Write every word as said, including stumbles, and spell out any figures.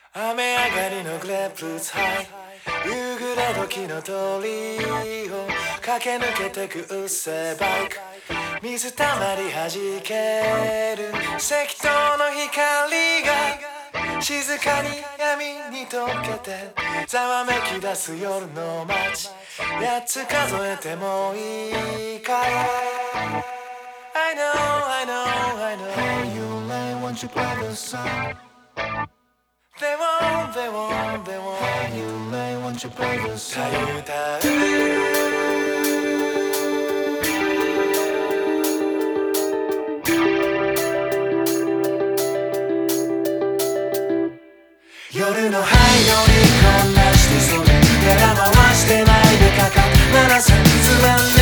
雨上がりのグレープフルーツハイ、夕暮れ時の通りを駆け抜けてくうっせバイク、水たまりはじける赤灯の光が静かに闇に溶けてざわめき出す夜の街、八つ数えてもいいかい。 I know, I know, I know. Hey, you lay, won't you play the song? They won't, they won't, they won't. Hey, you lay, won't you play the さ song? ゆたう夜の灰色にこんなしてそれ寺回してないでかかならせつまんない